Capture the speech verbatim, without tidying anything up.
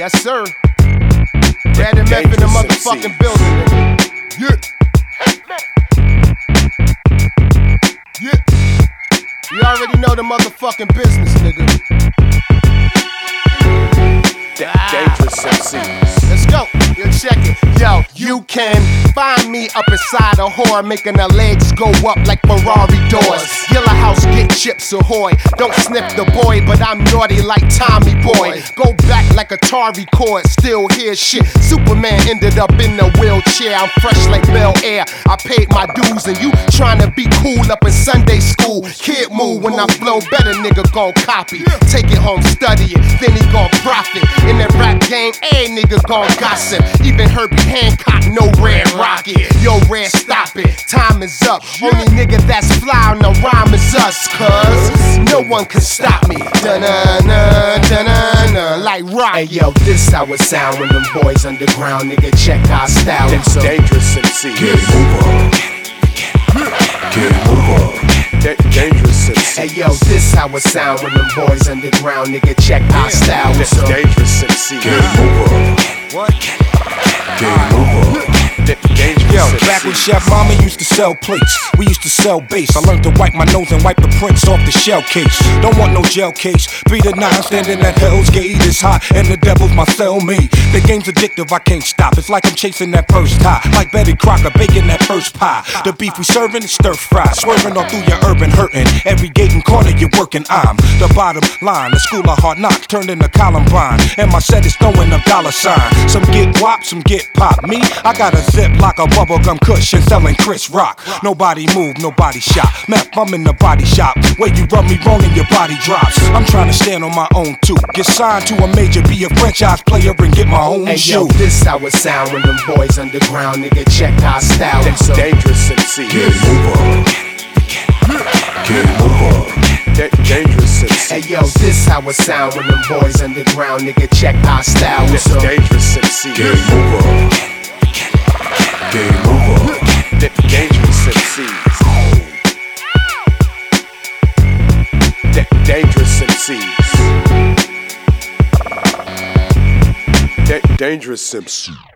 Yes, sir. Dad and Meth in the motherfucking building, nigga. Yeah. Yeah. You already know the motherfucking business, nigga. Dangerous M Cs. Let's go. Yo, check it. Yo, you can find me up inside a whore, making her legs go up like Ferrari doors. Yellow House, get chips ahoy. Don't sniff the boy, but I'm naughty like Tommy Boy. Go back like Atari cord, still hear shit. Superman ended up in the wheelchair. I'm fresh like Bel Air. I paid my dues, and you trying to be cool up in Sunday school. Kid move when I flow better, nigga gon' copy. Take it home, study it, then he gon' profit. In that rap game, a nigga gon' gossip. Even Herbie Hancock, no Red Rocket. Yo, Red, stop it, time is up. Only nigga that's fly on the rhyme is us, cuz no one can stop me. Da-na-na, da-na-na, like rock. Hey yo, this how it sound when them boys underground, nigga, check our style. That's dangerous M Cs. Get over. Get over. Dangerous M Cs. Hey yo, this how it sound when them boys underground, nigga, check our style. That's dangerous M Cs. Get over. What? Get over. Yo, back when Chef Mama used to sell plates, we used to sell bass. I learned to wipe my nose and wipe the prints off the shell case. Don't want no gel case. Three to nine standing at Hell's Gate is hot, and the devil's my cellmate. The game's addictive, I can't stop. It's like I'm chasing that first high, like Betty Crocker baking that first pie. The beef we serving is stir fry, swerving all through your urban hurting. Every gate and corner you're working, I'm the bottom line. The school of hard knocks turned into Columbine, and my set is throwing a dollar sign. Some get wop, some get pop. Me, I got a zip like a bubblegum cushion selling Chris Rock. Nobody move, nobody shot. Meth, I'm in the body shop where you rub me wrong and your body drops. I'm trying to stand on my own too. Get signed to a major, be a franchise player and get my own Hey shoe. yo, this how it sound when them boys underground, nigga, check our style. That's dangerous M Cs. Get over. Get over. Dangerous M Cs. Hey yo, this how it sound when them boys underground, nigga, check our style. That's dangerous M Cs. Get over. Get over. Dangerous M Cs. Dangerous M Cs. Dangerous M Cs.